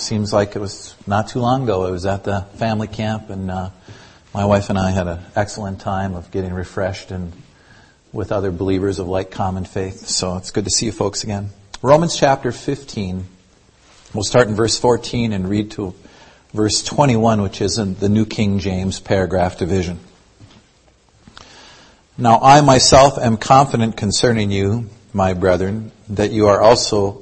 seems like it was not too long ago. I was at the family camp, and my wife and I had an excellent time of getting refreshed and with other believers of like common faith. So it's good to see you folks again. Romans chapter 15. We'll start in verse 14 and read to verse 21, which is in the New King James paragraph division. Now I myself am confident concerning you, my brethren, that you also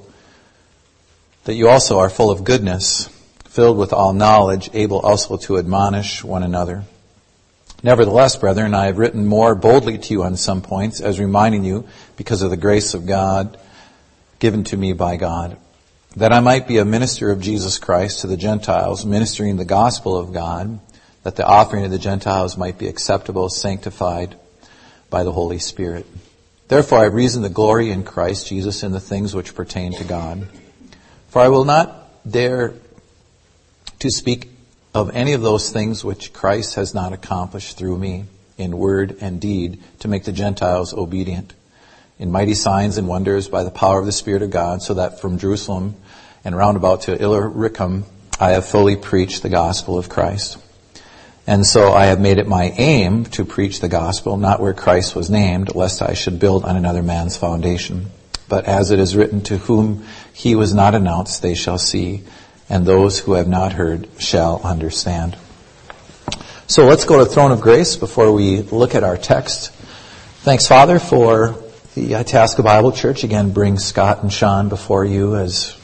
are full of goodness, filled with all knowledge, able also to admonish one another. Nevertheless, brethren, I have written more boldly to you on some points, as reminding you, because of the grace of God given to me by God, that I might be a minister of Jesus Christ to the Gentiles, ministering the gospel of God, that the offering of the Gentiles might be acceptable, sanctified by the Holy Spirit. Therefore I have reason to glory in Christ Jesus in the things which pertain to God. For I will not dare to speak of any of those things which Christ has not accomplished through me, in word and deed, to make the Gentiles obedient, in mighty signs and wonders by the power of the Spirit of God, so that from Jerusalem and round about to Illyricum I have fully preached the gospel of Christ. And so I have made it my aim to preach the gospel, not where Christ was named, lest I should build on another man's foundation. But as it is written, to whom he was not announced, they shall see, and those who have not heard shall understand. So let's go to the throne of grace before we look at our text. Thanks, Father, for the Itasca Bible Church. Again, bring Scott and Sean before you as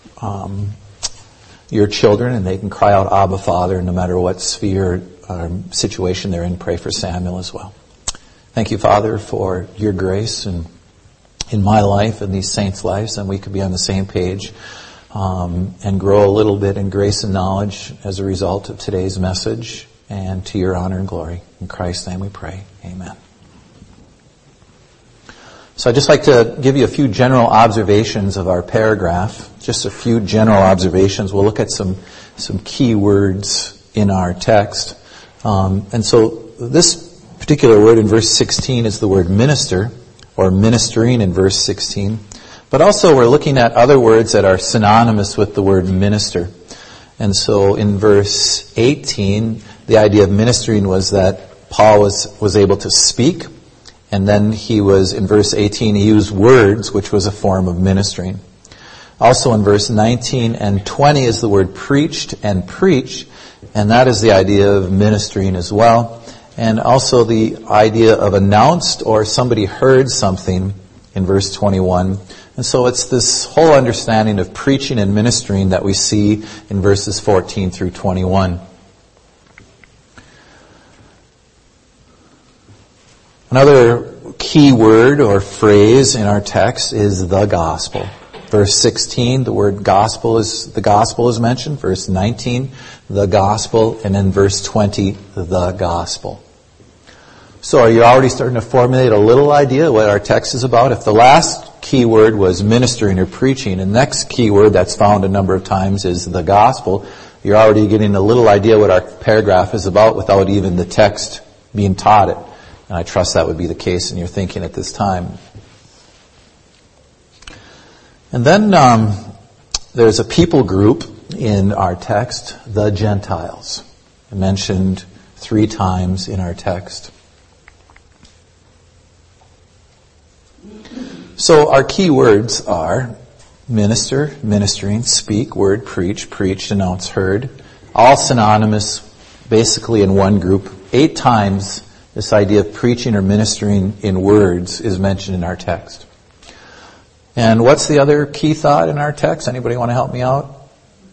your children, and they can cry out, Abba, Father, no matter what sphere or situation they're in. Pray for Samuel as well. Thank you, Father, for your grace and in my life and these saints' lives, and we could be on the same page and grow a little bit in grace and knowledge as a result of today's message, and to your honor and glory. In Christ's name we pray. Amen. So I'd just like to give you a few general observations of our paragraph. Just a few general observations. We'll look at some key words in our text. And so this particular word in verse 16 is the word minister, or ministering in verse 16. But also we're looking at other words that are synonymous with the word minister. And so in verse 18, the idea of ministering was that Paul was able to speak. And then in verse 18, he used words, which was a form of ministering. Also in verse 19 and 20 is the word preached and preach, and that is the idea of ministering as well. And also the idea of announced, or somebody heard something, in verse 21. And so it's this whole understanding of preaching and ministering that we see in verses 14 through 21. Another key word or phrase in our text is the gospel. Verse 16, the word gospel is mentioned. Verse 19, the gospel. And in verse 20, the gospel. So are you already starting to formulate a little idea what our text is about? If the last key word was ministering or preaching, the next key word that's found a number of times is the gospel, you're already getting a little idea what our paragraph is about without even the text being taught it. And I trust that would be the case in your thinking at this time. And then there's a people group in our text, the Gentiles, mentioned 3 times in our text. So our key words are minister, ministering, speak, word, preach, preached, announce, heard. All synonymous, basically in one group. 8 times this idea of preaching or ministering in words is mentioned in our text. And what's the other key thought in our text? Anybody want to help me out?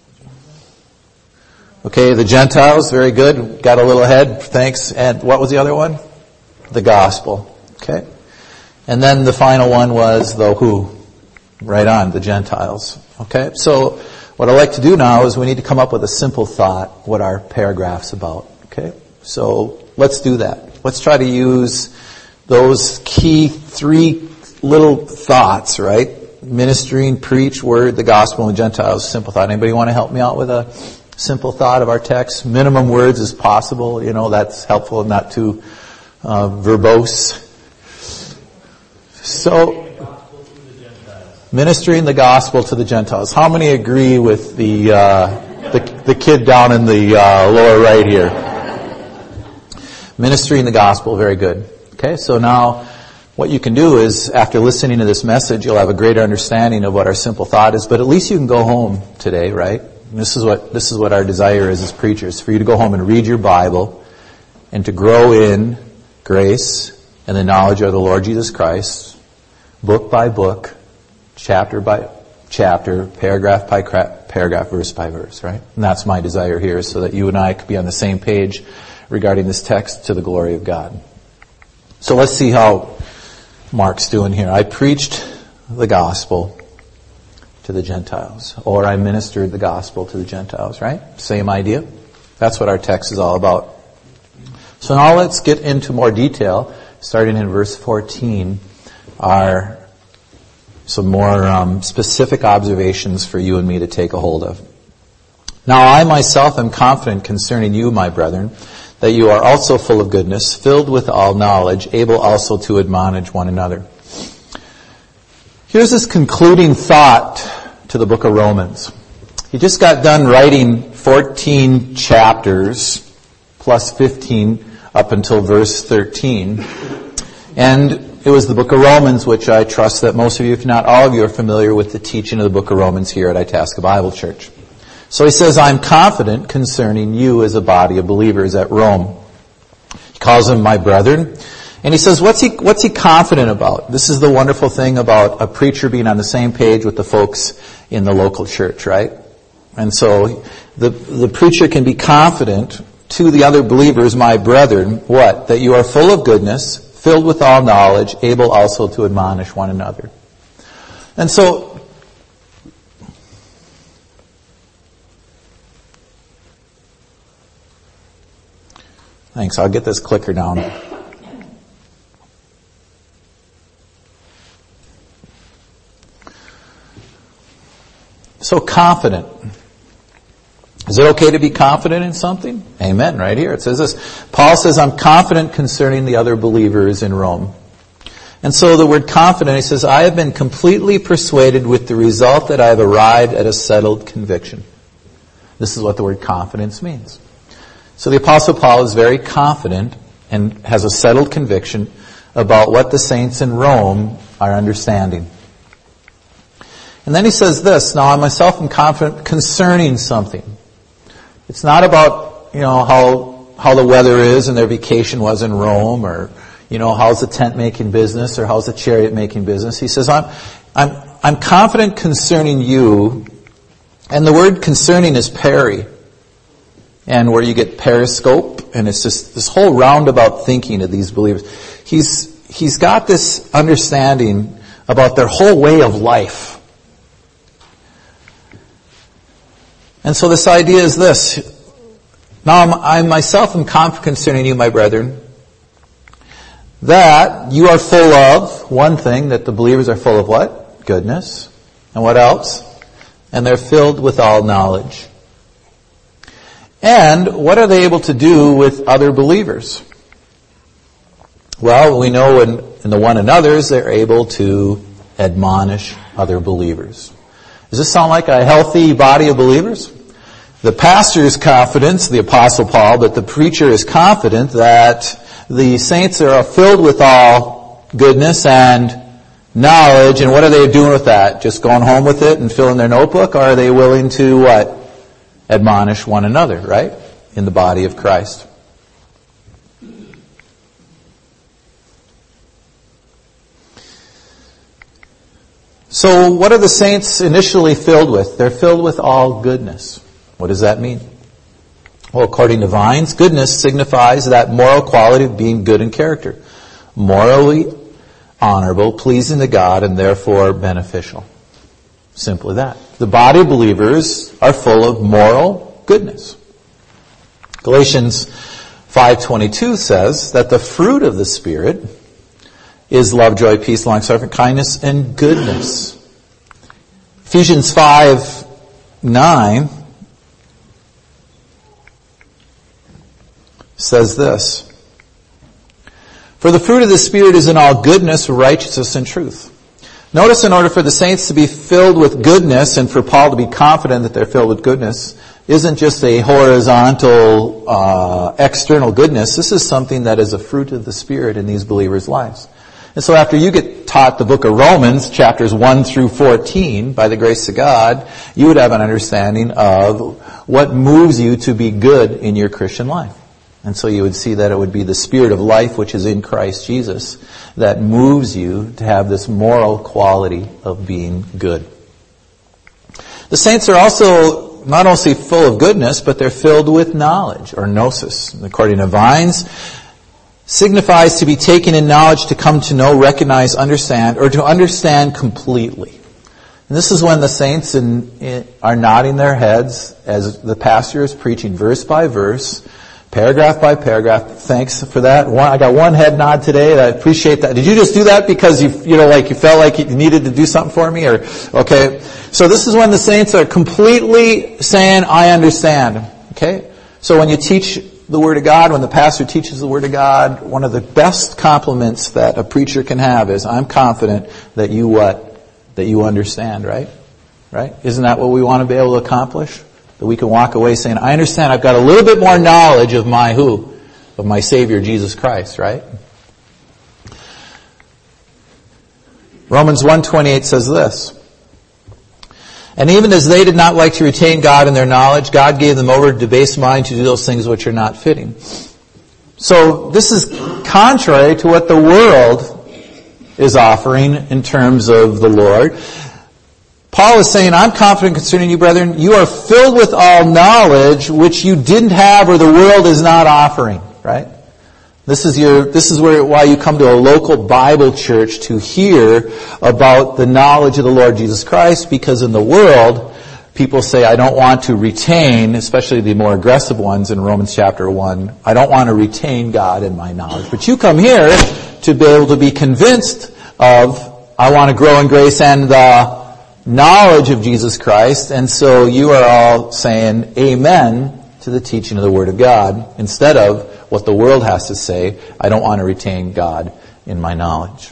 Okay, the Gentiles, very good. Got a little ahead, thanks. And what was the other one? The gospel. Okay. And then the final one was the who. Right on, the Gentiles. Okay, so what I'd like to do now is we need to come up with a simple thought, what our paragraph's about. Okay, so let's do that. Let's try to use those key 3 little thoughts, right? Ministering, preach, word, the gospel, and Gentiles, simple thought. Anybody want to help me out with a simple thought of our text? Minimum words as possible. That's helpful, not too verbose. So, Ministering the gospel to the Gentiles. How many agree with the kid down in the lower right here? Ministering the gospel, very good. Okay, so now what you can do is, after listening to this message, you'll have a greater understanding of what our simple thought is, but at least you can go home today, right? And this is what our desire is as preachers, for you to go home and read your Bible and to grow in grace and the knowledge of the Lord Jesus Christ, book by book, chapter by chapter, paragraph by paragraph, verse by verse, right? And that's my desire here, so that you and I could be on the same page regarding this text to the glory of God. So let's see how Mark's doing here. I preached the gospel to the Gentiles, or I ministered the gospel to the Gentiles, right? Same idea. That's what our text is all about. So now let's get into more detail, starting in verse 14, are some more specific observations for you and me to take a hold of. Now I myself am confident concerning you, my brethren, that you are also full of goodness, filled with all knowledge, able also to admonish one another. Here's this concluding thought to the book of Romans. He just got done writing 14 chapters, plus 15 up until verse 13. And it was the book of Romans, which I trust that most of you, if not all of you, are familiar with the teaching of the book of Romans here at Itasca Bible Church. So he says, I'm confident concerning you as a body of believers at Rome. He calls them my brethren. And he says, what's he confident about? This is the wonderful thing about a preacher being on the same page with the folks in the local church, right? And so the preacher can be confident to the other believers, my brethren, what? That you are full of goodness, filled with all knowledge, able also to admonish one another. And so, thanks, I'll get this clicker down. So confident. Is it okay to be confident in something? Amen, right here. It says this. Paul says, I'm confident concerning the other believers in Rome. And so the word confident, he says, I have been completely persuaded with the result that I have arrived at a settled conviction. This is what the word confidence means. So the Apostle Paul is very confident and has a settled conviction about what the saints in Rome are understanding. And then he says this, now I myself am confident concerning something. It's not about, how the weather is and their vacation was in Rome, or, how's the tent making business, or how's the chariot making business. He says, I'm confident concerning you, and the word concerning is peri, and where you get periscope, and it's just this whole roundabout thinking of these believers. He's got this understanding about their whole way of life. And so this idea is this. Now I myself am confident concerning you, my brethren, that you are full of, one thing, that the believers are full of what? Goodness. And what else? And they're filled with all knowledge. And what are they able to do with other believers? Well, we know in the one another's, they're able to admonish other believers. Does this sound like a healthy body of believers? The pastor is confident, the Apostle Paul, but the preacher is confident that the saints are filled with all goodness and knowledge. And what are they doing with that? Just going home with it and filling their notebook? Or are they willing to what? Admonish one another, right? In the body of Christ. So what are the saints initially filled with? They're filled with all goodness. What does that mean? Well, according to Vines, goodness signifies that moral quality of being good in character. Morally honorable, pleasing to God, and therefore beneficial. Simply that. The body of believers are full of moral goodness. Galatians 5:22 says that the fruit of the Spirit is love, joy, peace, long-suffering, kindness, and goodness. Ephesians 5:9 says this, for the fruit of the Spirit is in all goodness, righteousness, and truth. Notice in order for the saints to be filled with goodness and for Paul to be confident that they're filled with goodness isn't just a horizontal, external goodness. This is something that is a fruit of the Spirit in these believers' lives. And so after you get taught the book of Romans, chapters 1 through 14, by the grace of God, you would have an understanding of what moves you to be good in your Christian life. And so you would see that it would be the Spirit of life, which is in Christ Jesus, that moves you to have this moral quality of being good. The saints are also not only full of goodness, but they're filled with knowledge, or gnosis. According to Vines, signifies to be taken in knowledge, to come to know, recognize, understand, or to understand completely. And this is when the saints are nodding their heads as the pastor is preaching verse by verse, paragraph by paragraph. Thanks for that. I got one head nod today. I appreciate that. Did you just do that because you felt like you needed to do something for me? Or okay. So this is when the saints are completely saying, I understand. Okay? So when you teach the Word of God, when the pastor teaches the Word of God, one of the best compliments that a preacher can have is, I'm confident that you understand, right? Right? Isn't that what we want to be able to accomplish? That we can walk away saying, I understand, I've got a little bit more knowledge of my who? Of my Savior, Jesus Christ, right? Romans 1:28 says this, and even as they did not like to retain God in their knowledge, God gave them over to debased mind to do those things which are not fitting. So this is contrary to what the world is offering in terms of the Lord. Paul is saying, I'm confident concerning you, brethren, you are filled with all knowledge which you didn't have or the world is not offering, right? This is why you come to a local Bible church to hear about the knowledge of the Lord Jesus Christ, because in the world, people say, I don't want to retain, especially the more aggressive ones in Romans chapter 1, I don't want to retain God in my knowledge. But you come here to be able to be convinced of, I want to grow in grace and the knowledge of Jesus Christ, and so you are all saying amen to the teaching of the Word of God, instead of what the world has to say, I don't want to retain God in my knowledge.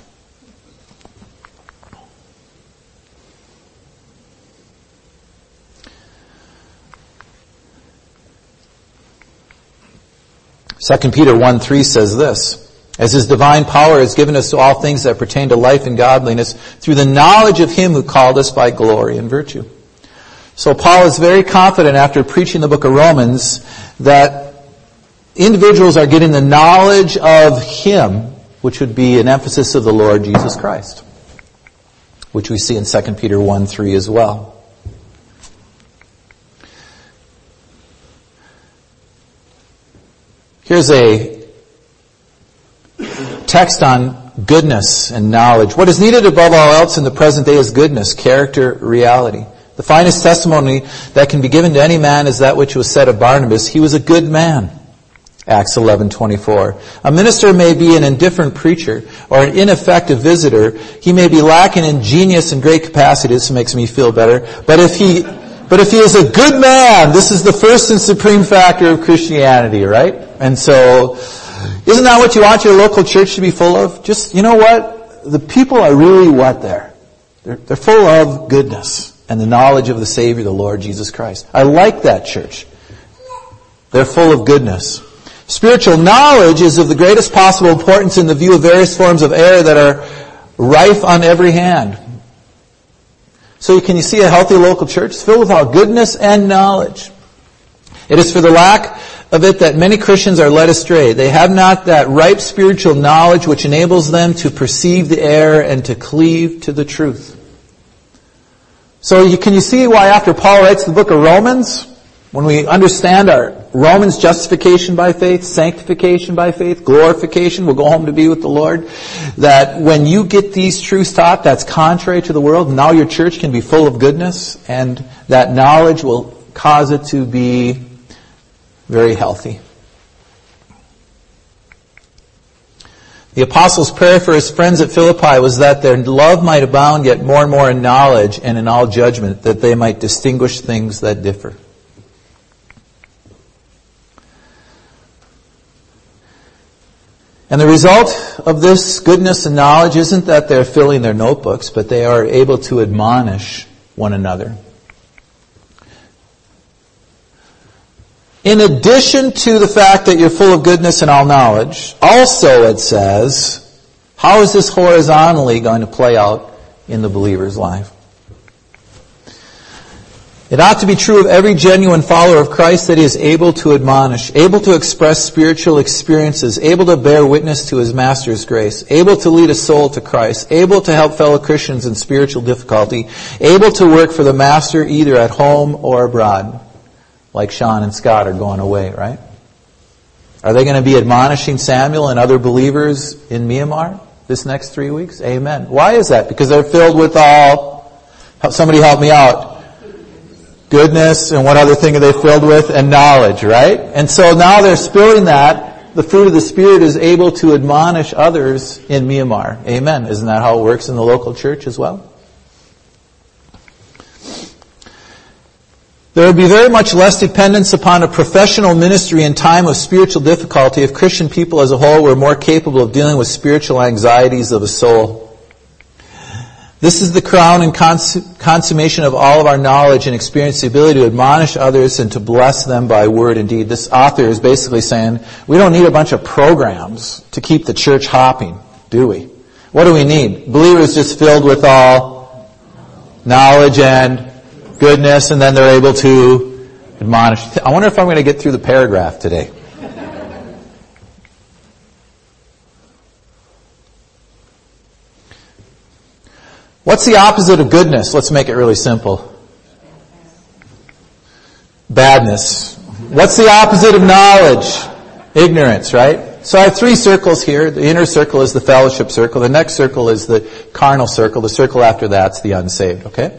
Second Peter 1:3 says this, as His divine power has given us to all things that pertain to life and godliness through the knowledge of Him who called us by glory and virtue. So Paul is very confident after preaching the book of Romans that individuals are getting the knowledge of Him, which would be an emphasis of the Lord Jesus Christ, which we see in 2 Peter 1:3 as well. Here's a text on goodness and knowledge. What is needed above all else in the present day is goodness, character, reality. The finest testimony that can be given to any man is that which was said of Barnabas. He was a good man. Acts 11:24. A minister may be an indifferent preacher or an ineffective visitor. He may be lacking in genius and great capacity. This makes me feel better. But if he is a good man, this is the first and supreme factor of Christianity, right? And so, isn't that what you want your local church to be full of? Just, you know what? The people are really what there? They're full of goodness and the knowledge of the Savior, the Lord Jesus Christ. I like that church. They're full of goodness. Spiritual knowledge is of the greatest possible importance in the view of various forms of error that are rife on every hand. So can you see a healthy local church? It's filled with all goodness and knowledge. It is for the lack of it that many Christians are led astray. They have not that ripe spiritual knowledge which enables them to perceive the error and to cleave to the truth. So can you see why after Paul writes the book of Romans, when we understand our Romans justification by faith, sanctification by faith, glorification, we'll go home to be with the Lord, that when you get these truths taught that's contrary to the world, now your church can be full of goodness, and that knowledge will cause it to be very healthy. The apostle's prayer for his friends at Philippi was that their love might abound yet more and more in knowledge and in all judgment, that they might distinguish things that differ. And the result of this goodness and knowledge isn't that they're filling their notebooks, but they are able to admonish one another. In addition to the fact that you're full of goodness and all knowledge, also it says, how is this horizontally going to play out in the believer's life? It ought to be true of every genuine follower of Christ that he is able to admonish, able to express spiritual experiences, able to bear witness to his Master's grace, able to lead a soul to Christ, able to help fellow Christians in spiritual difficulty, able to work for the Master either at home or abroad, like Sean and Scott are going away, right? Are they going to be admonishing Samuel and other believers in Myanmar this next 3 weeks? Amen. Why is that? Because they're filled with all, somebody help me out. Goodness, and what other thing are they filled with? And knowledge, right? And so now they're spilling that. The fruit of the Spirit is able to admonish others in Myanmar. Amen. Isn't that how it works in the local church as well? There would be very much less dependence upon a professional ministry in time of spiritual difficulty if Christian people as a whole were more capable of dealing with spiritual anxieties of the soul. This is the crown and consummation of all of our knowledge and experience, the ability to admonish others and to bless them by word and deed. This author is basically saying, we don't need a bunch of programs to keep the church hopping, do we? What do we need? Believers just filled with all knowledge and goodness, and then they're able to admonish. I wonder if I'm going to get through the paragraph today. What's the opposite of goodness? Let's make it really simple. Badness. What's the opposite of knowledge? Ignorance, right? So I have 3 circles here. The inner circle is the fellowship circle. The next circle is the carnal circle. The circle after that's the unsaved, okay?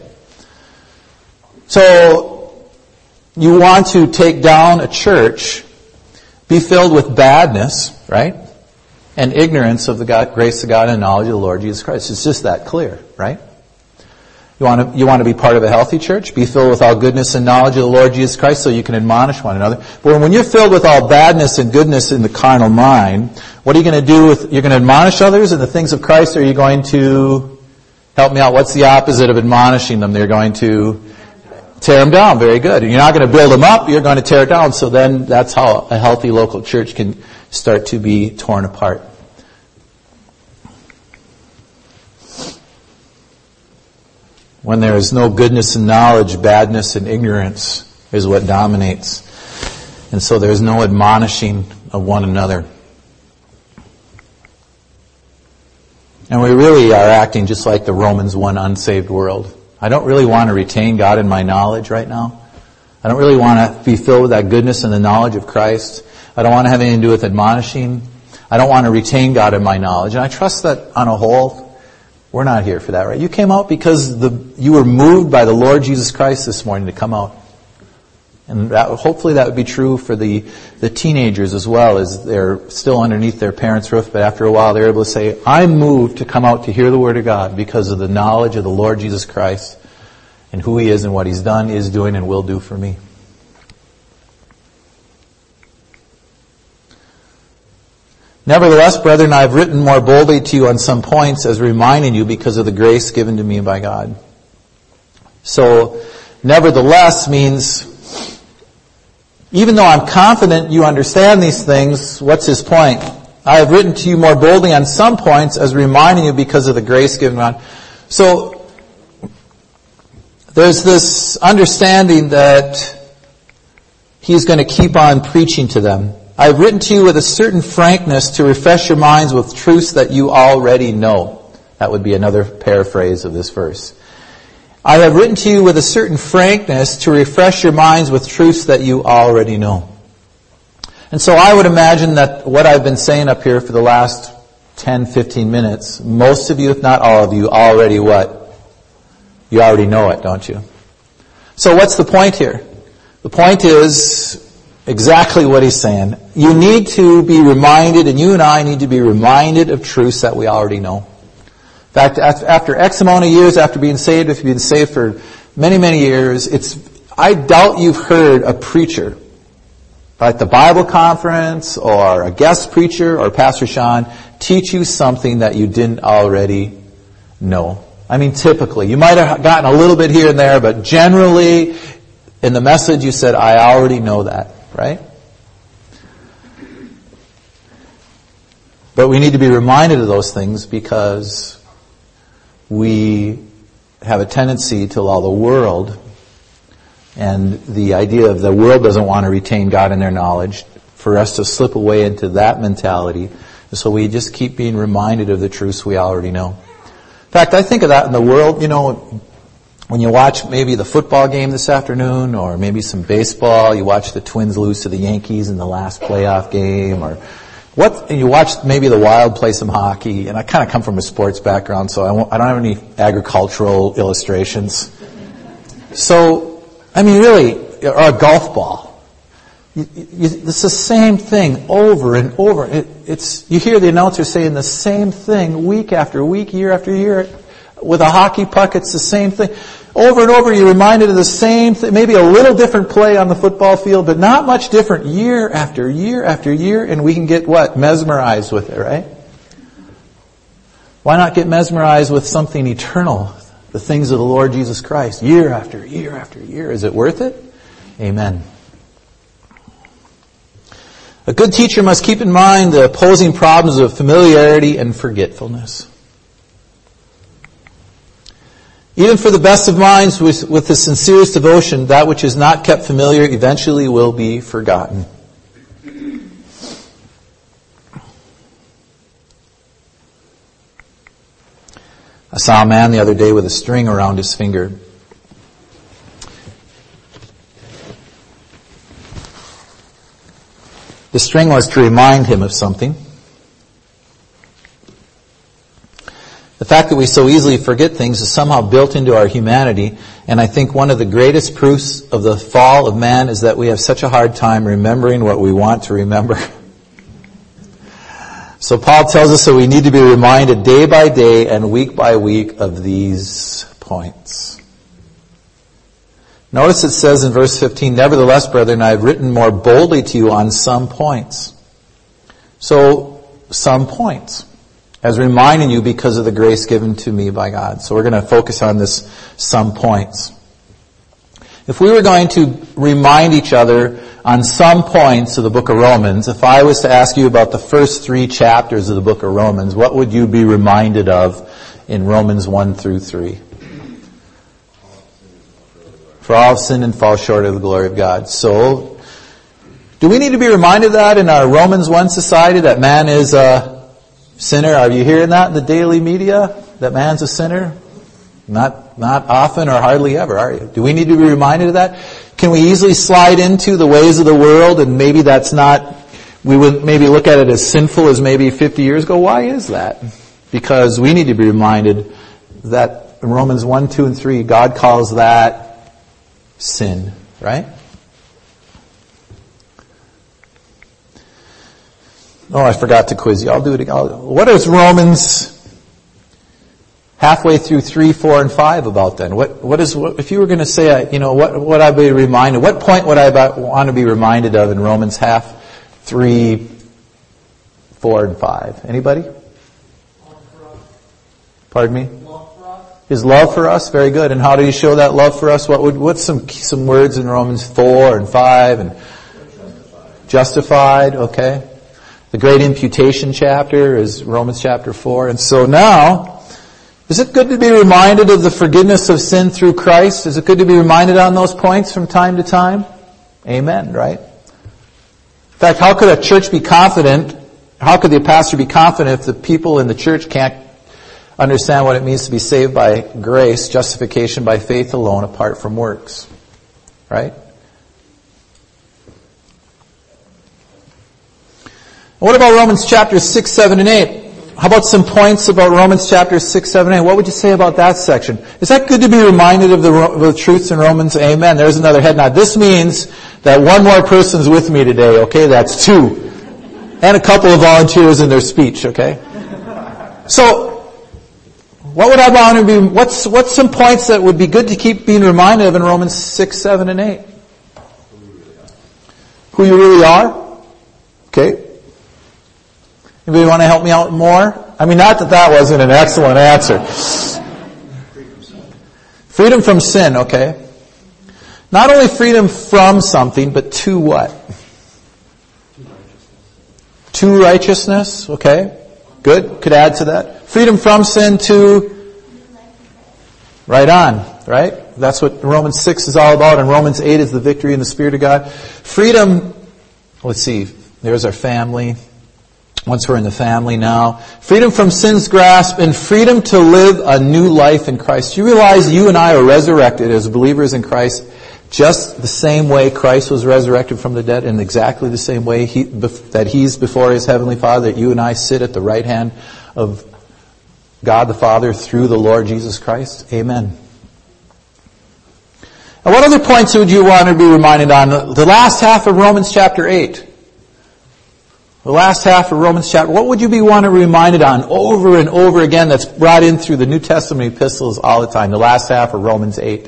So you want to take down a church, be filled with badness, right? And ignorance of the grace of God and knowledge of the Lord Jesus Christ. It's just that clear, right? You want to be part of a healthy church? Be filled with all goodness and knowledge of the Lord Jesus Christ so you can admonish one another. But when you're filled with all badness and goodness in the carnal mind, what are you going to do you're going to admonish others in the things of Christ, or are you going to, help me out, what's the opposite of admonishing them? They're going to tear them down. Very good. You're not going to build them up, you're going to tear it down. So then that's how a healthy local church can start to be torn apart. When there is no goodness and knowledge, badness and ignorance is what dominates. And so there's no admonishing of one another. And we really are acting just like the Romans 1 unsaved world. I don't really want to retain God in my knowledge right now. I don't really want to be filled with that goodness and the knowledge of Christ. I don't want to have anything to do with admonishing. I don't want to retain God in my knowledge. And I trust that on a whole, we're not here for that, right? You came out because you were moved by the Lord Jesus Christ this morning to come out. And hopefully that would be true for the teenagers as well, as they're still underneath their parents' roof, but after a while they're able to say, I'm moved to come out to hear the Word of God because of the knowledge of the Lord Jesus Christ and who He is and what He's done, is doing, and will do for me. Nevertheless, brethren, I have written more boldly to you on some points as reminding you because of the grace given to me by God. So, nevertheless means, even though I'm confident you understand these things, what's his point? I have written to you more boldly on some points as reminding you because of the grace given by God. So, there's this understanding that he's going to keep on preaching to them. I have written to you with a certain frankness to refresh your minds with truths that you already know. That would be another paraphrase of this verse. I have written to you with a certain frankness to refresh your minds with truths that you already know. And so I would imagine that what I've been saying up here for the last 10, 15 minutes, most of you, if not all of you, already what? You already know it, don't you? So what's the point here? The point is exactly what he's saying. You need to be reminded, and you and I need to be reminded of truths that we already know. In fact, after X amount of years after being saved, if you've been saved for many, many years, I doubt you've heard a preacher, like the Bible conference or a guest preacher or Pastor Sean teach you something that you didn't already know. I mean, typically. You might have gotten a little bit here and there, but generally, in the message you said, I already know that, right? But we need to be reminded of those things because we have a tendency to allow the world, and the idea of the world doesn't want to retain God in their knowledge, for us to slip away into that mentality. So we just keep being reminded of the truths we already know. In fact, I think of that in the world, when you watch maybe the football game this afternoon, or maybe some baseball, you watch the Twins lose to the Yankees in the last playoff game, or you watch maybe the Wild play some hockey, and I kind of come from a sports background, so I don't have any agricultural illustrations. So, I mean, really, or a golf ball. It's the same thing over and over. You hear the announcer saying the same thing week after week, year after year. With a hockey puck, it's the same thing. Over and over, you're reminded of the same thing. Maybe a little different play on the football field, but not much different year after year after year, and we can get what? Mesmerized with it, right? Why not get mesmerized with something eternal? The things of the Lord Jesus Christ, year after year after year. Is it worth it? Amen. A good teacher must keep in mind the opposing problems of familiarity and forgetfulness. Even for the best of minds, with the sincerest devotion, that which is not kept familiar eventually will be forgotten. I saw a man the other day with a string around his finger. The string was to remind him of something. The fact that we so easily forget things is somehow built into our humanity, and I think one of the greatest proofs of the fall of man is that we have such a hard time remembering what we want to remember. So Paul tells us that we need to be reminded day by day and week by week of these points. Notice it says in verse 15, "Nevertheless, brethren, I have written more boldly to you on some points." So, some points. As reminding you because of the grace given to me by God. So we're going to focus on this some points. If we were going to remind each other on some points of the book of Romans, if I was to ask you about the first 3 chapters of the book of Romans, what would you be reminded of in Romans 1 through 3? For all have sinned and fall short of the glory of God. So, do we need to be reminded of that in our Romans 1 society, that man is a sinner? Are you hearing that in the daily media? That man's a sinner? Not often or hardly ever, are you? Do we need to be reminded of that? Can we easily slide into the ways of the world, and maybe that's not, we would maybe look at it as sinful as maybe 50 years ago? Why is that? Because we need to be reminded that in Romans 1, 2, and 3, God calls that sin, right? Oh, I forgot to quiz you. I'll do it again. What is Romans halfway through 3, 4, and 5 about then? What if you were going to say, what would I be reminded? What point would I want to be reminded of in Romans 3, 4, and 5? Anybody? Pardon me? His love for us, very good. And how did he show that love for us? What's some words in Romans 4 and 5 and justified, okay. The great imputation chapter is Romans chapter 4. And so now, is it good to be reminded of the forgiveness of sin through Christ? Is it good to be reminded on those points from time to time? Amen, right? In fact, how could a church be confident? How could the pastor be confident if the people in the church can't understand what it means to be saved by grace, justification by faith alone, apart from works? Right? What about Romans chapters 6, 7, and 8? How about some points about Romans chapters 6, 7, and 8? What would you say about that section? Is that good to be reminded of the truths in Romans? Amen. There's another head nod. This means that one more person's with me today, okay? That's 2. And a couple of volunteers in their speech, okay? So, what would I want to be, what's some points that would be good to keep being reminded of in Romans 6, 7, and 8? who you really are? Okay. Anybody want to help me out more? I mean, not that that wasn't an excellent answer. Freedom from sin, okay. Not only freedom from something, but to what? To righteousness, okay. Good, could add to that. Freedom from sin to right on, right? That's what Romans 6 is all about, and Romans 8 is the victory in the Spirit of God. Freedom, let's see, there's our family. Once we're in the family now. Freedom from sin's grasp and freedom to live a new life in Christ. You realize you and I are resurrected as believers in Christ just the same way Christ was resurrected from the dead, in exactly the same way that He's before His Heavenly Father, that you and I sit at the right hand of God the Father through the Lord Jesus Christ. Amen. And what other points would you want to be reminded on? The last half of Romans chapter 8. The last half of Romans chapter, what would you be want to be reminded on over and over again that's brought in through the New Testament epistles all the time? The last half of Romans 8.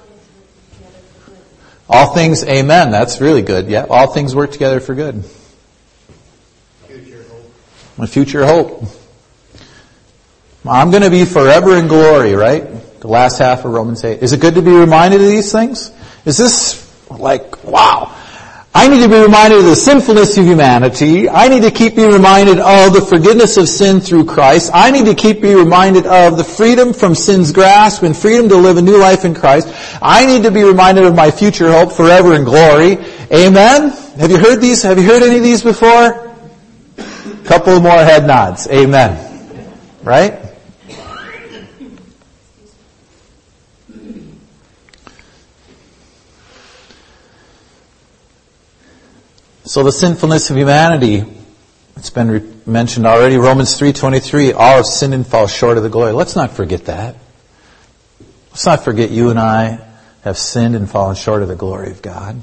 All things, amen. That's really good. Yeah, all things work together for good. Future hope. My future hope. I'm going to be forever in glory, right? The last half of Romans 8. Is it good to be reminded of these things? Is this like, wow. I need to be reminded of the sinfulness of humanity. I need to keep being reminded of the forgiveness of sin through Christ. I need to keep being reminded of the freedom from sin's grasp and freedom to live a new life in Christ. I need to be reminded of my future hope forever in glory. Amen? Have you heard these? Have you heard any of these before? A couple more head nods. Amen. Right? So the sinfulness of humanity, it's been mentioned already. Romans 3:23, all have sinned and fall short of the glory. Let's not forget that. Let's not forget you and I have sinned and fallen short of the glory of God.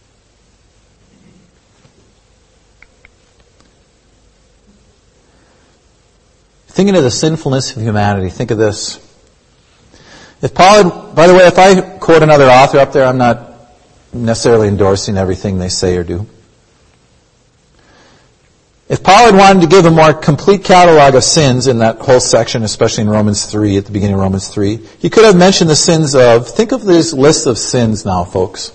Thinking of the sinfulness of humanity, think of this. If Paul, by the way, if I quote another author up there, I'm not necessarily endorsing everything they say or do. If Paul had wanted to give a more complete catalog of sins in that whole section, especially in Romans 3, at the beginning of Romans 3, he could have mentioned the sins of, think of this list of sins now, folks.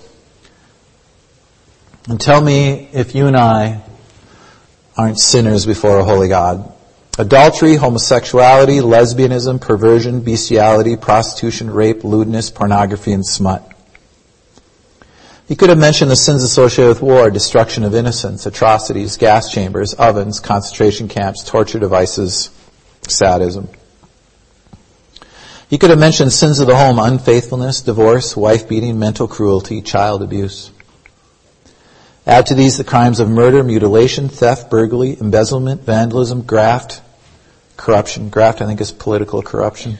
And tell me if you and I aren't sinners before a holy God. Adultery, homosexuality, lesbianism, perversion, bestiality, prostitution, rape, lewdness, pornography, and smut. He could have mentioned the sins associated with war, destruction of innocents, atrocities, gas chambers, ovens, concentration camps, torture devices, sadism. He could have mentioned sins of the home, unfaithfulness, divorce, wife beating, mental cruelty, child abuse. Add to these the crimes of murder, mutilation, theft, burglary, embezzlement, vandalism, graft, corruption. Graft, I think, is political corruption.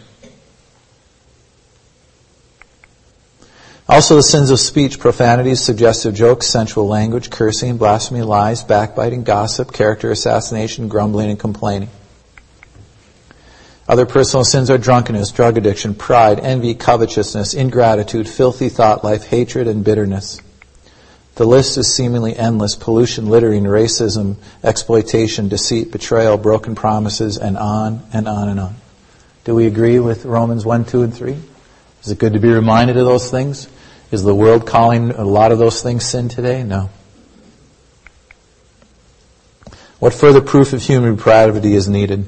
Also the sins of speech, profanities, suggestive jokes, sensual language, cursing, blasphemy, lies, backbiting, gossip, character assassination, grumbling, and complaining. Other personal sins are drunkenness, drug addiction, pride, envy, covetousness, ingratitude, filthy thought life, hatred, and bitterness. The list is seemingly endless: pollution, littering, racism, exploitation, deceit, betrayal, broken promises, and on and on and on. Do we agree with Romans 1, 2, and 3? Is it good to be reminded of those things? Is the world calling a lot of those things sin today? No. What further proof of human depravity is needed?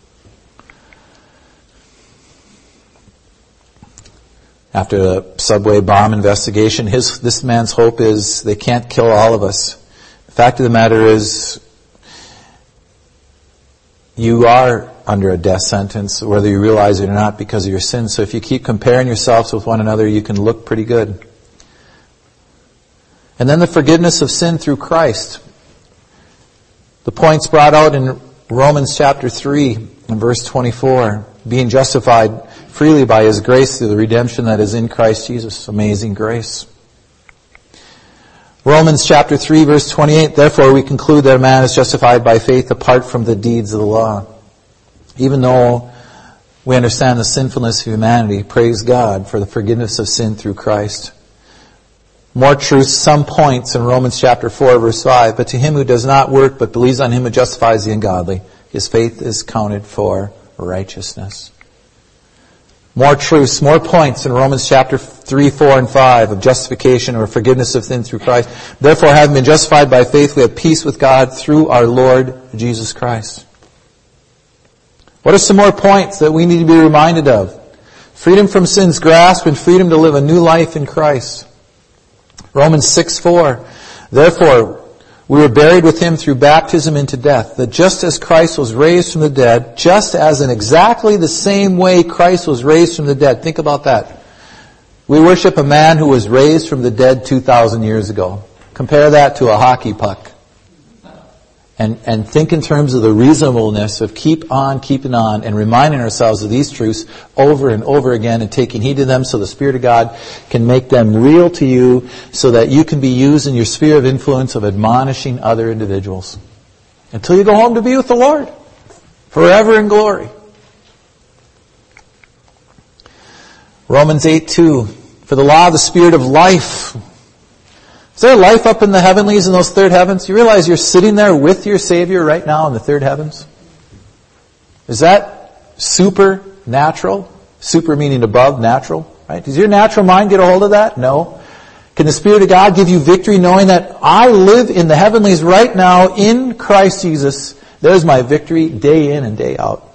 After the subway bomb investigation, this man's hope is they can't kill all of us. The fact of the matter is, you are under a death sentence, whether you realize it or not, because of your sins. So if you keep comparing yourselves with one another, you can look pretty good. And then the forgiveness of sin through Christ. The points brought out in Romans chapter 3 and verse 24. Being justified freely by His grace through the redemption that is in Christ Jesus. Amazing grace. Romans chapter 3 verse 28. Therefore we conclude that a man is justified by faith apart from the deeds of the law. Even though we understand the sinfulness of humanity, praise God for the forgiveness of sin through Christ. more truth, some points in Romans chapter 4, verse 5. But to him who does not work, but believes on him who justifies the ungodly, his faith is counted for righteousness. More truths, more points in Romans chapter 3, 4, and 5 of justification or forgiveness of sin through Christ. Therefore, having been justified by faith, we have peace with God through our Lord Jesus Christ. What are some more points that we need to be reminded of? Freedom from sin's grasp and freedom to live a new life in Christ. Romans 6:4. Therefore, we were buried with him through baptism into death, that just as Christ was raised from the dead, just as in exactly the same way Christ was raised from the dead. Think about that. We worship a man who was raised from the dead 2,000 years ago. Compare that to a hockey puck. And think in terms of the reasonableness of keep on keeping on and reminding ourselves of these truths over and over again and taking heed to them so the Spirit of God can make them real to you so that you can be used in your sphere of influence of admonishing other individuals. Until you go home to be with the Lord. Forever in glory. Romans 8:2. For the law of the Spirit of life. Is there life up in the heavenlies in those third heavens? You realize you're sitting there with your Savior right now in the third heavens? Is that supernatural? Super meaning above, natural, right? Does your natural mind get a hold of that? No. Can the Spirit of God give you victory knowing that I live in the heavenlies right now in Christ Jesus? There's my victory day in and day out.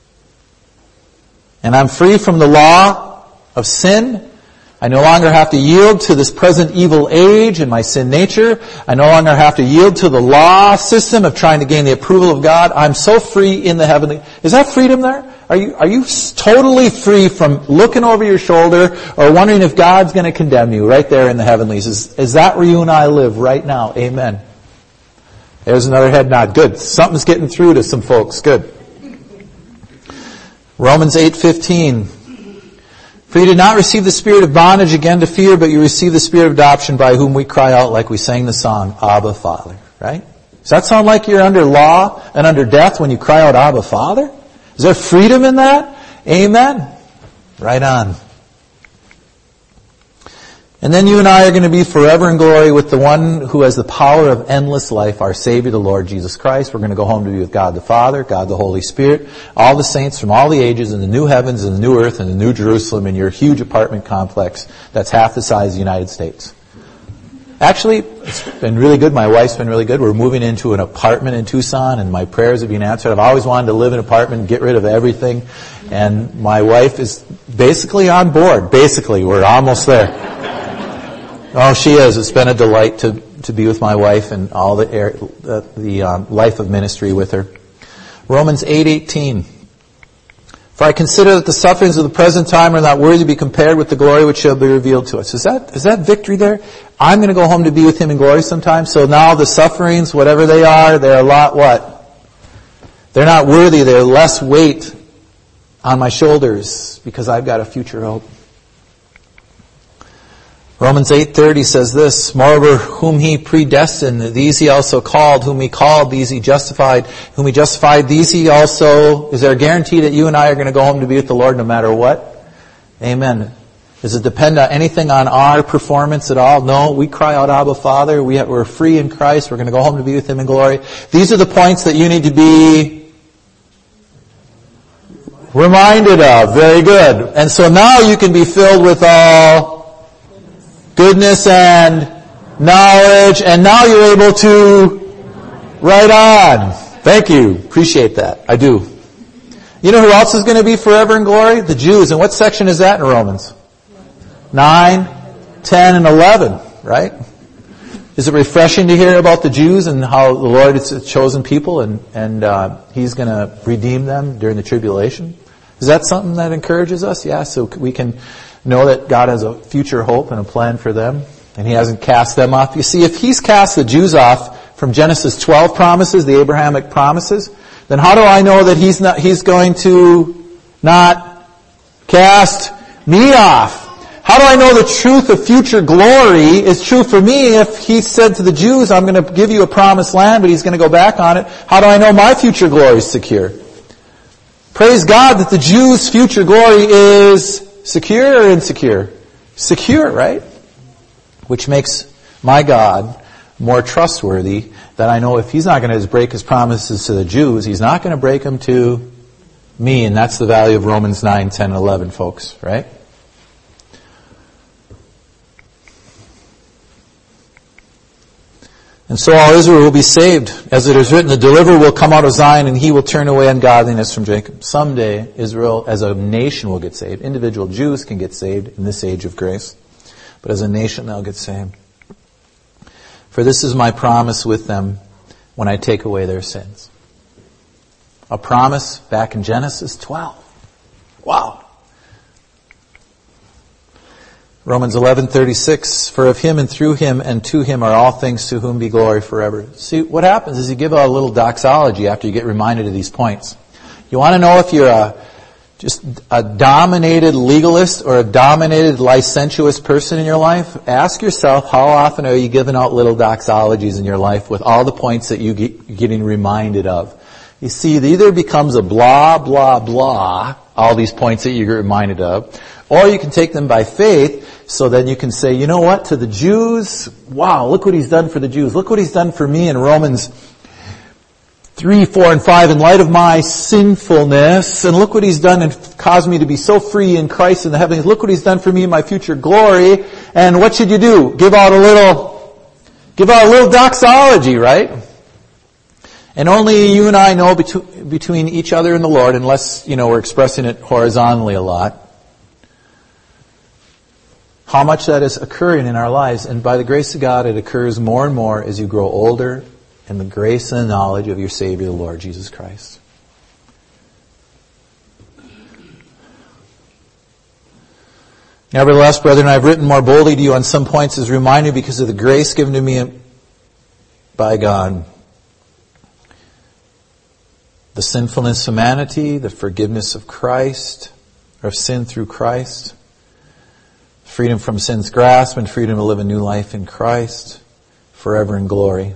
And I'm free from the law of sin. I no longer have to yield to this present evil age and my sin nature. I no longer have to yield to the law system of trying to gain the approval of God. I'm so free in the heavenly. Is that freedom there? Are you totally free from looking over your shoulder or wondering if God's going to condemn you right there in the heavenlies? Is that where you and I live right now? Amen. There's another head nod. Good. Something's getting through to some folks. Good. Romans 8:15. For you did not receive the spirit of bondage again to fear, but you received the spirit of adoption by whom we cry out like we sang the song, Abba, Father. Right? Does that sound like you're under law and under death when you cry out, Abba, Father? Is there freedom in that? Amen. Right on. And then you and I are going to be forever in glory with the one who has the power of endless life, our Savior, the Lord Jesus Christ. We're going to go home to be with God the Father, God the Holy Spirit, all the saints from all the ages in the new heavens and the new earth and the new Jerusalem in your huge apartment complex that's half the size of the United States. Actually, it's been really good. My wife's been really good. We're moving into an apartment in Tucson and my prayers have been answered. I've always wanted to live in an apartment and get rid of everything. And my wife is basically on board. Basically, we're almost there. Oh, she is. It's been a delight to be with my wife and all the life of ministry with her. Romans 8:18. For I consider that the sufferings of the present time are not worthy to be compared with the glory which shall be revealed to us. Is that victory there? I'm going to go home to be with him in glory sometime. So now the sufferings, whatever they are, they're a lot what? They're not worthy. They're less weight on my shoulders because I've got a future hope. Romans 8:30 says this, moreover, whom he predestined, these he also called. Whom he called, these he justified. Whom he justified, these he also... Is there a guarantee that you and I are going to go home to be with the Lord no matter what? Amen. Does it depend on anything on our performance at all? No, we cry out, Abba, Father. We're free in Christ. We're going to go home to be with him in glory. These are the points that you need to be reminded of. Very good. And so now you can be filled with all goodness and knowledge, and now you're able to write on. Thank you. Appreciate that. I do. You know who else is going to be forever in glory? The Jews. And what section is that in Romans? 9, 10, and 11, right? Is it refreshing to hear about the Jews and how the Lord is a chosen people and he's going to redeem them during the tribulation? Is that something that encourages us? Yeah, so we can know that God has a future hope and a plan for them, and he hasn't cast them off. You see, if he's cast the Jews off from Genesis 12 promises, the Abrahamic promises, then how do I know that he's going to not cast me off? How do I know the truth of future glory is true for me if he said to the Jews, I'm going to give you a promised land, but he's going to go back on it? How do I know my future glory is secure? Praise God that the Jews' future glory is secure or insecure? Secure, right? which makes my God more trustworthy, that I know if he's not going to break his promises to the Jews, he's not going to break them to me. And that's the value of Romans 9, 10, and 11, folks, right? And so all Israel will be saved. As it is written, the deliverer will come out of Zion and he will turn away ungodliness from Jacob. Someday, Israel as a nation will get saved. Individual Jews can get saved in this age of grace. But as a nation, they'll get saved. For this is my promise with them when I take away their sins. A promise back in Genesis 12. Wow. Romans 11:36, for of him and through him and to him are all things, to whom be glory forever. See, what happens is you give out a little doxology after you get reminded of these points. You want to know if you're just a dominated legalist or a dominated licentious person in your life? Ask yourself, how often are you giving out little doxologies in your life with all the points that you're getting reminded of? You see, it either becomes a blah, blah, blah, all these points that you get reminded of, or you can take them by faith, so then you can say, you know what, to the Jews, wow, look what he's done for the Jews. Look what he's done for me in Romans 3, 4, and 5 in light of my sinfulness. And look what he's done and caused me to be so free in Christ in the heavens. Look what he's done for me in my future glory. And what should you do? Give out a little doxology, right? And only you and I know between each other and the Lord, unless, we're expressing it horizontally a lot, how much that is occurring in our lives. And by the grace of God, it occurs more and more as you grow older in the grace and the knowledge of your Savior, the Lord Jesus Christ. Nevertheless, brethren, I have written more boldly to you on some points as a reminder because of the grace given to me by God. The sinfulness of humanity, the forgiveness of Christ, or of sin through Christ, freedom from sin's grasp, and freedom to live a new life in Christ, forever in glory.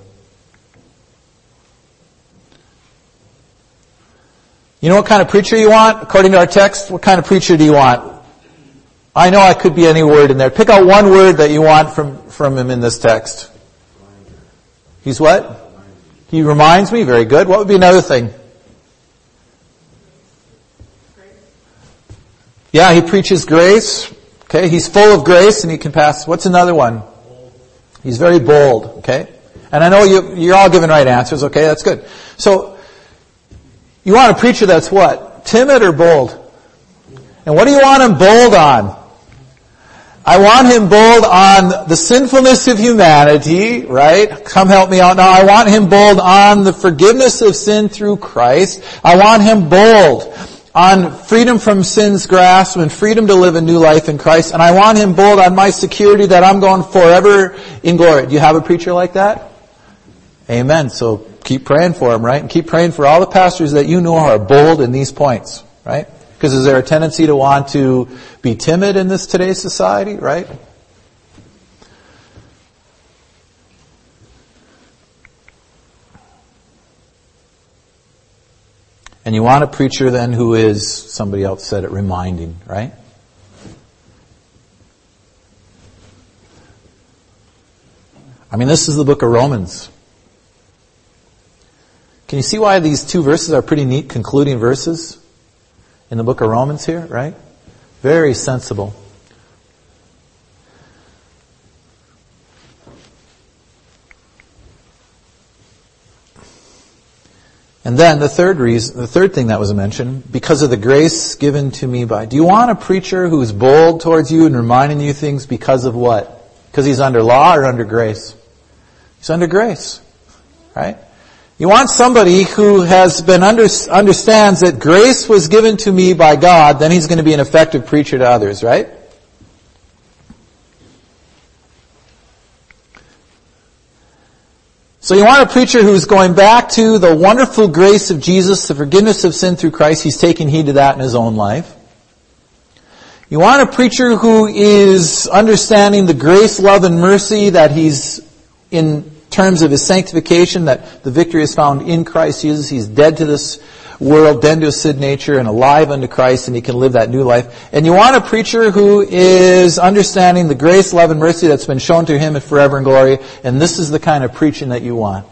You know what kind of preacher you want? According to our text, what kind of preacher do you want? I know I could be any word in there. Pick out one word that you want from him in this text. He's what? He reminds me. Very good. What would be another thing? Yeah, he preaches grace. Okay, he's full of grace and he can pass. What's another one? He's very bold. Okay, and I know you're all giving right answers. Okay, that's good. So, you want a preacher that's what? Timid or bold? And what do you want him bold on? I want him bold on the sinfulness of humanity, right? Come help me out now. I want him bold on the forgiveness of sin through Christ. I want him bold on freedom from sin's grasp and freedom to live a new life in Christ. And I want him bold on my security that I'm going forever in glory. Do you have a preacher like that? Amen. So keep praying for him, right? And keep praying for all the pastors that you know are bold in these points, right? Because is there a tendency to want to be timid in this today's society, right? And you want a preacher then who is, somebody else said it, reminding, right? I mean, this is the book of Romans. Can you see why these two verses are pretty neat concluding verses in the book of Romans here, right? Very sensible. And then the third thing that was mentioned, because of the grace given to me by. Do you want a preacher who's bold towards you and reminding you things because of what? Because he's under law or under grace? He's under grace, right? You want somebody who has been understands that grace was given to me by God, then he's going to be an effective preacher to others, right? So you want a preacher who's going back to the wonderful grace of Jesus, the forgiveness of sin through Christ. He's taking heed to that in his own life. You want a preacher who is understanding the grace, love, and mercy that he's in terms of his sanctification, that the victory is found in Christ Jesus. He's dead to this world, dead to sin nature and alive unto Christ, and he can live that new life. And you want a preacher who is understanding the grace, love, and mercy that's been shown to him in forever and glory, and this is the kind of preaching that you want.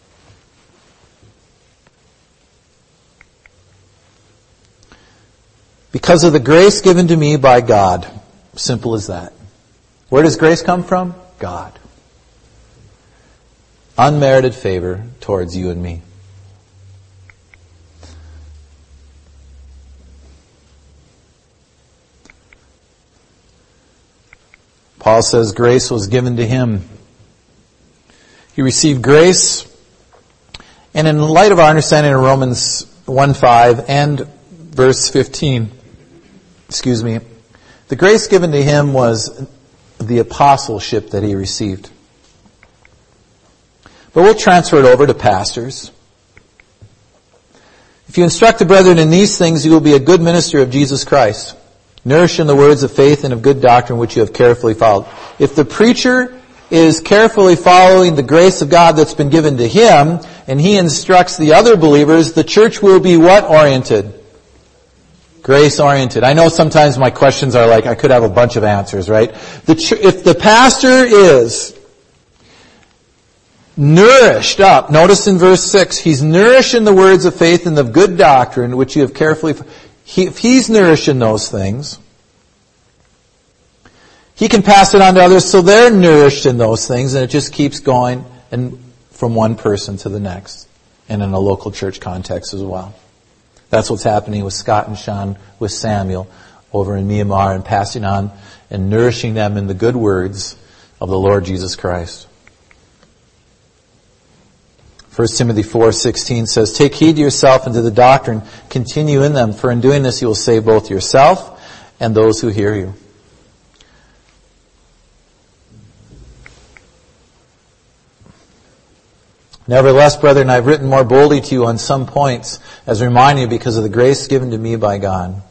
Because of the grace given to me by God. Simple as that. Where does grace come from? God. Unmerited favor towards you and me. Paul says grace was given to him. He received grace, and in light of our understanding of Romans 1:5 and verse 15, the grace given to him was the apostleship that he received. But we'll transfer it over to pastors. If you instruct the brethren in these things, you will be a good minister of Jesus Christ, nourished in the words of faith and of good doctrine which you have carefully followed. If the preacher is carefully following the grace of God that's been given to him, and he instructs the other believers, the church will be what oriented? Grace oriented. I know sometimes my questions are like, I could have a bunch of answers, right? If the pastor is nourished up, notice in verse 6, he's nourished in the words of faith and of good doctrine, which you have carefully, if he's nourished in those things, he can pass it on to others so they're nourished in those things, and it just keeps going and from one person to the next, and in a local church context as well. That's what's happening with Scott and Sean, with Samuel over in Myanmar, and passing on and nourishing them in the good words of the Lord Jesus Christ. 1 Timothy 4:16 says, take heed to yourself and to the doctrine, continue in them, for in doing this you will save both yourself and those who hear you. Nevertheless, brethren, I have written more boldly to you on some points, as reminding you because of the grace given to me by God.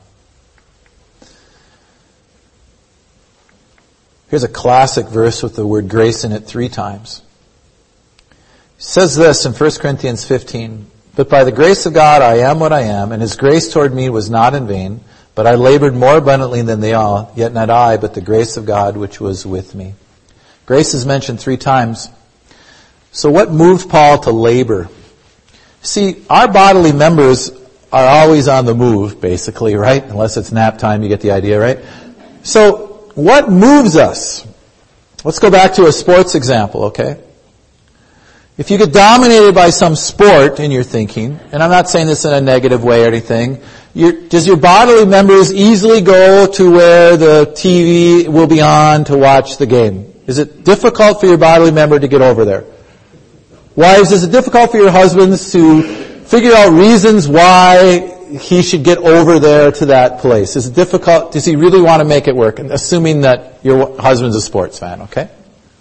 Here's a classic verse with the word grace in it 3 times. It says this in 1 Corinthians 15, but by the grace of God I am what I am, and his grace toward me was not in vain, but I labored more abundantly than they all, yet not I, but the grace of God which was with me. Grace is mentioned 3 times. So what moved Paul to labor? See, our bodily members are always on the move, basically, right? Unless it's nap time, you get the idea, right? So, what moves us? Let's go back to a sports example, okay? If you get dominated by some sport in your thinking, and I'm not saying this in a negative way or anything, does your bodily members easily go to where the TV will be on to watch the game? Is it difficult for your bodily member to get over there? Wives, is it difficult for your husbands to figure out reasons why he should get over there to that place? Is it difficult? Does he really want to make it work? And assuming that your husband's a sports fan, okay?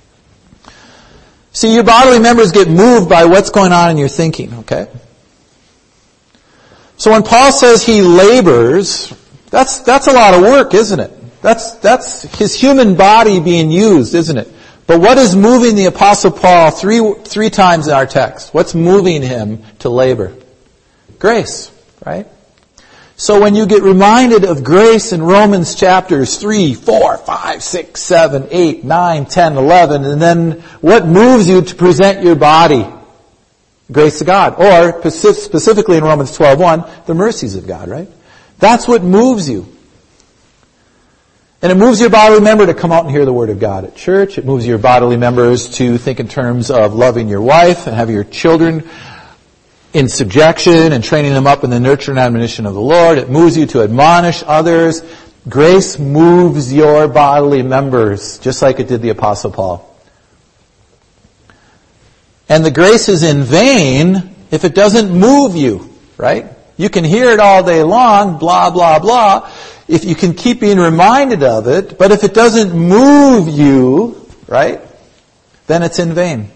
See, your bodily members get moved by what's going on in your thinking, okay? So when Paul says he labors, that's a lot of work, isn't it? That's his human body being used, isn't it? But what is moving the Apostle Paul three times in our text? What's moving him to labor? Grace, right? So when you get reminded of grace in Romans chapters 3, 4, 5, 6, 7, 8, 9, 10, 11, and then what moves you to present your body? Grace of God. Or specifically in Romans 12:1, the mercies of God, right? That's what moves you. And it moves your bodily member to come out and hear the Word of God at church. It moves your bodily members to think in terms of loving your wife and having your children in subjection and training them up in the nurture and admonition of the Lord. It moves you to admonish others. Grace moves your bodily members, just like it did the Apostle Paul. And the grace is in vain if it doesn't move you, right? You can hear it all day long, blah, blah, blah, if you can keep being reminded of it, but if it doesn't move you, right, then it's in vain.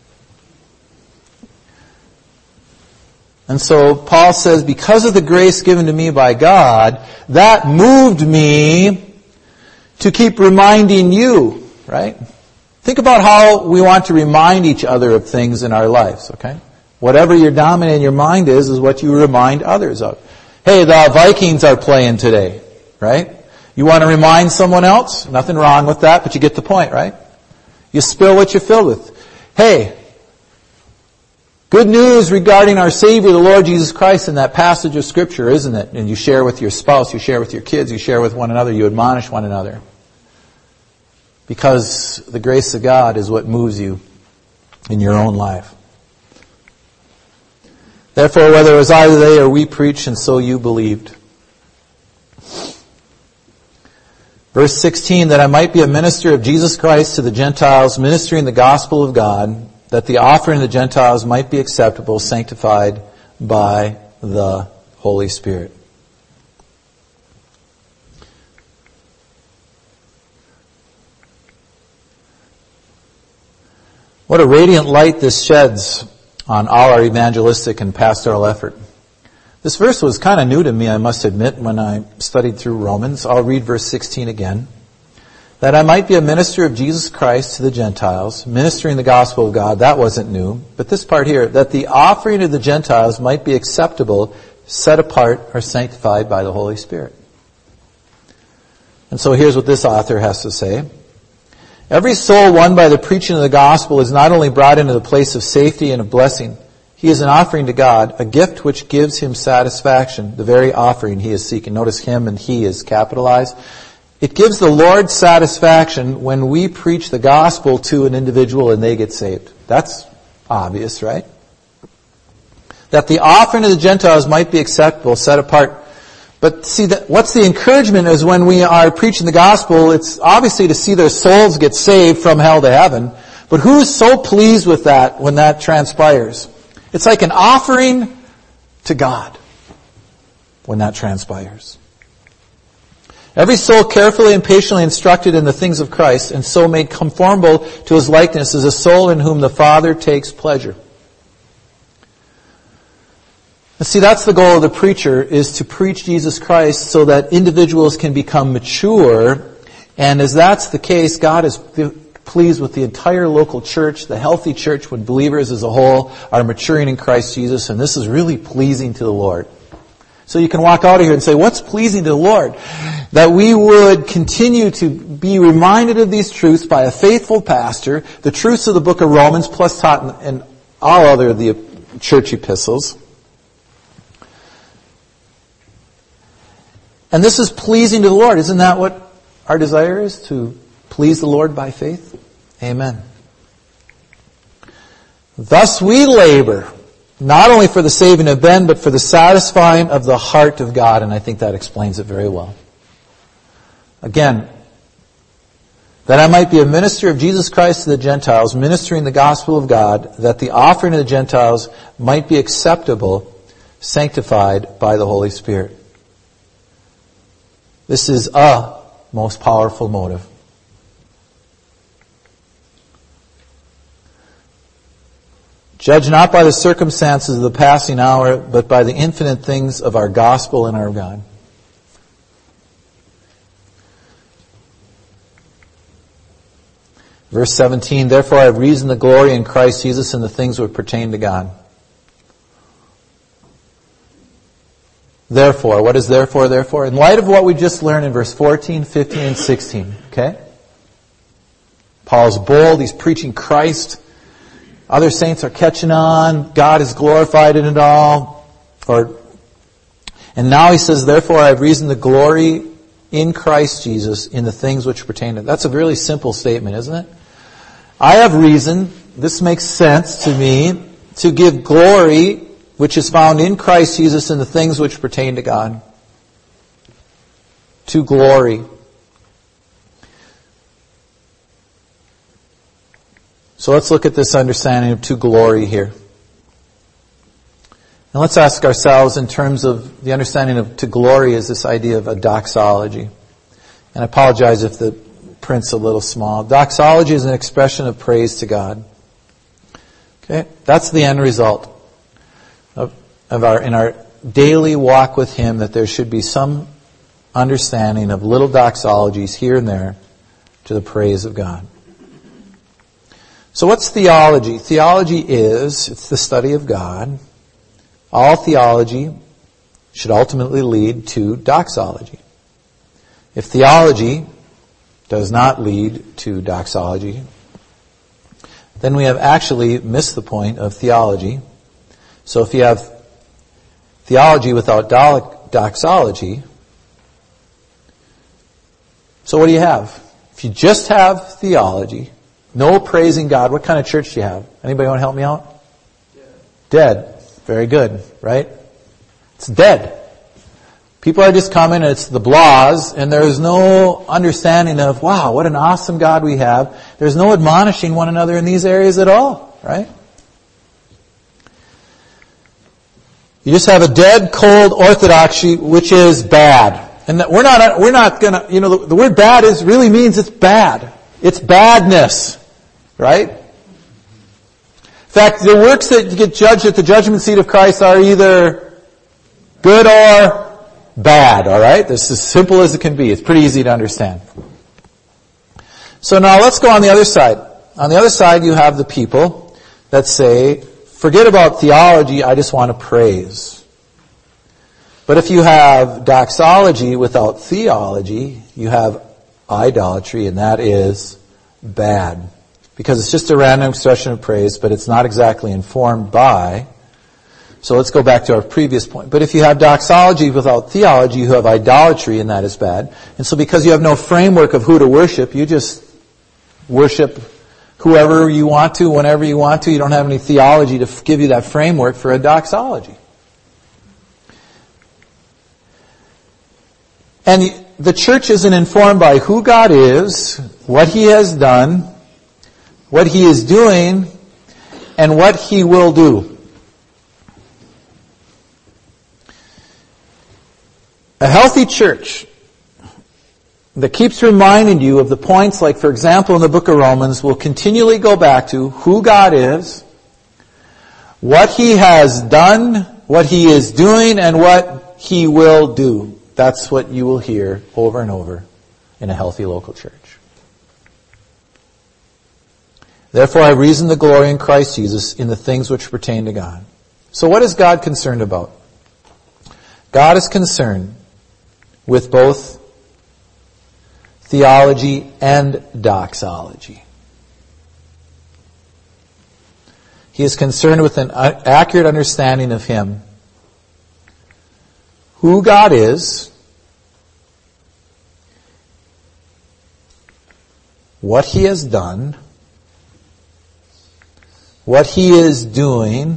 And so Paul says, because of the grace given to me by God, that moved me to keep reminding you, right? Think about how we want to remind each other of things in our lives, okay? Whatever your dominant in your mind is what you remind others of. Hey, the Vikings are playing today, right? You want to remind someone else? Nothing wrong with that, but you get the point, right? You spill what you're filled with. Hey, good news regarding our Savior, the Lord Jesus Christ, in that passage of Scripture, isn't it? And you share with your spouse, you share with your kids, you share with one another, you admonish one another. Because the grace of God is what moves you in your own life. Therefore, whether it was I or they or we preached, and so you believed. Verse 16, that I might be a minister of Jesus Christ to the Gentiles, ministering the gospel of God, that the offering of the Gentiles might be acceptable, sanctified by the Holy Spirit. What a radiant light this sheds on all our evangelistic and pastoral effort. This verse was kind of new to me, I must admit, when I studied through Romans. I'll read verse 16 again. That I might be a minister of Jesus Christ to the Gentiles, ministering the gospel of God. That wasn't new. But this part here, that the offering of the Gentiles might be acceptable, set apart, or sanctified by the Holy Spirit. And so here's what this author has to say. Every soul won by the preaching of the gospel is not only brought into the place of safety and of blessing, he is an offering to God, a gift which gives him satisfaction, the very offering he is seeking. Notice him and he is capitalized. It gives the Lord satisfaction when we preach the gospel to an individual and they get saved. That's obvious, right? That the offering of the Gentiles might be acceptable, set apart. But see, what's the encouragement is when we are preaching the gospel, it's obviously to see their souls get saved from hell to heaven. But who's so pleased with that when that transpires? It's like an offering to God when that transpires. Every soul carefully and patiently instructed in the things of Christ and so made conformable to his likeness is a soul in whom the Father takes pleasure. And see, that's the goal of the preacher, is to preach Jesus Christ so that individuals can become mature. And as that's the case, God is pleased with the entire local church, the healthy church, when believers as a whole are maturing in Christ Jesus. And this is really pleasing to the Lord. So you can walk out of here and say, what's pleasing to the Lord? That we would continue to be reminded of these truths by a faithful pastor, the truths of the book of Romans, plus taught in all other of the church epistles. And this is pleasing to the Lord. Isn't that what our desire is? To please the Lord by faith? Amen. Thus we labor, not only for the saving of men, but for the satisfying of the heart of God. And I think that explains it very well. Again, that I might be a minister of Jesus Christ to the Gentiles, ministering the gospel of God, that the offering of the Gentiles might be acceptable, sanctified by the Holy Spirit. This is a most powerful motive. Judge not by the circumstances of the passing hour, but by the infinite things of our gospel and our God. Verse 17, therefore I have reason to glory in Christ Jesus in the things which pertain to God. Therefore, what is therefore? Therefore, in light of what we just learned in verse 14, 15, and 16, okay? Paul's bold, he's preaching Christ. Other saints are catching on. God is glorified in it all. And now he says, therefore I have reason to glory in Christ Jesus in the things which pertain to. That's a really simple statement, isn't it? I have reason, this makes sense to me, to give glory which is found in Christ Jesus in the things which pertain to God. To glory. So let's look at this understanding of to glory here. And let's ask ourselves in terms of the understanding of to glory is this idea of a doxology. And I apologize if the print's a little small. Doxology is an expression of praise to God. Okay? That's the end result in our daily walk with Him, that there should be some understanding of little doxologies here and there to the praise of God. So what's theology? Theology it's the study of God. All theology should ultimately lead to doxology. If theology does not lead to doxology, then we have actually missed the point of theology. So if you have theology without doxology, so what do you have? If you just have theology, no praising God, what kind of church do you have? Anybody want to help me out? Dead. Very good, right? It's dead. People are just coming, and it's the blahs, and there's no understanding of, wow, what an awesome God we have. There's no admonishing one another in these areas at all, right? You just have a dead, cold orthodoxy, which is bad. And we're not gonna, the word bad really means it's bad. It's badness, right? In fact, the works that get judged at the judgment seat of Christ are either good or bad, alright? This is as simple as it can be. It's pretty easy to understand. So now let's go on the other side. On the other side you have the people that say, forget about theology, I just want to praise. But if you have doxology without theology, you have idolatry, and that is bad. Because it's just a random expression of praise, but it's not exactly informed by. So let's go back to our previous point. But if you have doxology without theology, you have idolatry, and that is bad. And so because you have no framework of who to worship, you just worship whoever you want to, whenever you want to. You don't have any theology to give you that framework for a doxology. And the church isn't informed by who God is, what He has done, what He is doing, and what He will do. A healthy church that keeps reminding you of the points, like for example in the book of Romans, will continually go back to who God is, what He has done, what He is doing, and what He will do. That's what you will hear over and over in a healthy local church. Therefore I reason the glory in Christ Jesus in the things which pertain to God. So what is God concerned about? God is concerned with both theology and doxology. He is concerned with an accurate understanding of Him, who God is, what He has done, what He is doing,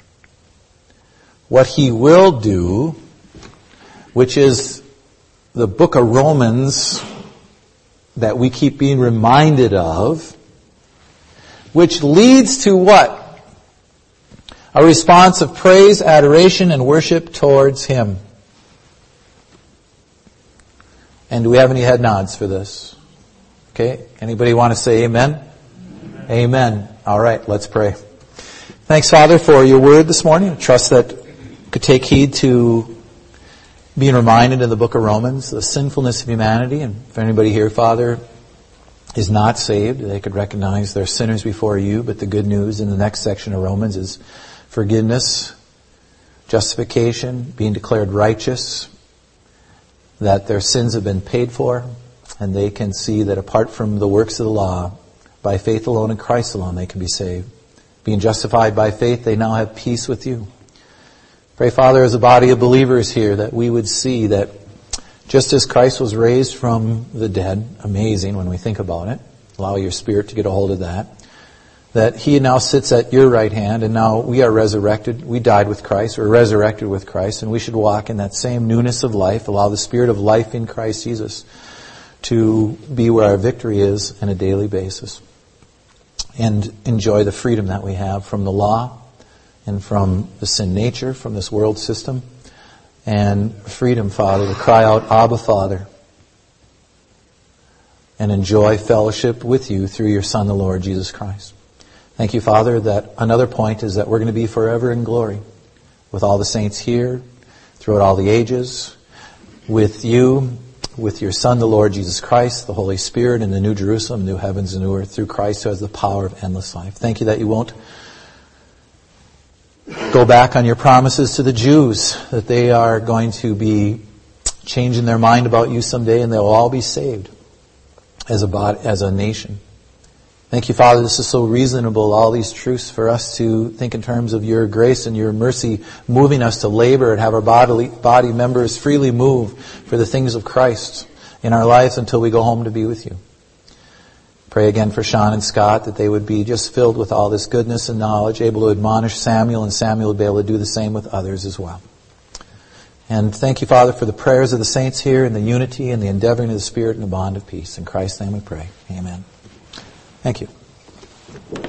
what He will do, which is the book of Romans that we keep being reminded of, which leads to what? A response of praise, adoration, and worship towards Him. And do we have any head nods for this? Okay, anybody want to say amen? Amen. All right, let's pray. Thanks, Father, for your word this morning. I trust that we could take heed to being reminded in the book of Romans, the sinfulness of humanity. And if anybody here, Father, is not saved, they could recognize they're sinners before you. But the good news in the next section of Romans is forgiveness, justification, being declared righteous, that their sins have been paid for, and they can see that apart from the works of the law, by faith alone in Christ alone, they can be saved. Being justified by faith, they now have peace with you. Pray, Father, as a body of believers here, that we would see that just as Christ was raised from the dead, amazing when we think about it, allow your Spirit to get a hold of that He now sits at your right hand, and now we are resurrected. We died with Christ, we're resurrected with Christ, and we should walk in that same newness of life, allow the Spirit of life in Christ Jesus to be where our victory is on a daily basis, and enjoy the freedom that we have from the law and from the sin nature, from this world system, and freedom, Father, to cry out, Abba, Father, and enjoy fellowship with you through your Son, the Lord Jesus Christ. Thank you, Father, that another point is that we're going to be forever in glory with all the saints here, throughout all the ages, with you with your Son, the Lord Jesus Christ, the Holy Spirit, in the New Jerusalem, new heavens and new earth, through Christ who has the power of endless life. Thank you that you won't go back on your promises to the Jews, that they are going to be changing their mind about you someday and they'll all be saved as a nation. Thank you, Father, this is so reasonable, all these truths for us to think in terms of your grace and your mercy, moving us to labor and have our body members freely move for the things of Christ in our lives until we go home to be with you. Pray again for Sean and Scott, that they would be just filled with all this goodness and knowledge, able to admonish Samuel, and Samuel would be able to do the same with others as well. And thank you, Father, for the prayers of the saints here and the unity and the endeavoring of the Spirit and the bond of peace. In Christ's name we pray. Amen. Thank you.